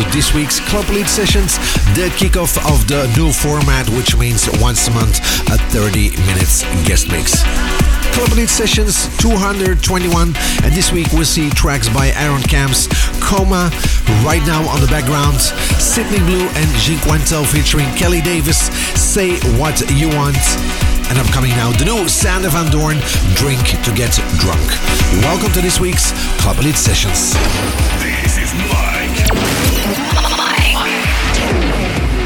this week's Club Elite Sessions, the kickoff of the new format, which means once a month a 30 minutes guest mix. Club Elite Sessions 221, and this week we'll see tracks by Aaron Camps, Coma, right now on the background, Sydney Blue and Jinquentel featuring Kelly Davis, Say What You Want. And upcoming now, the new Sander Van Doorn, Drink to Get Drunk. Welcome to this week's Club Elite Sessions.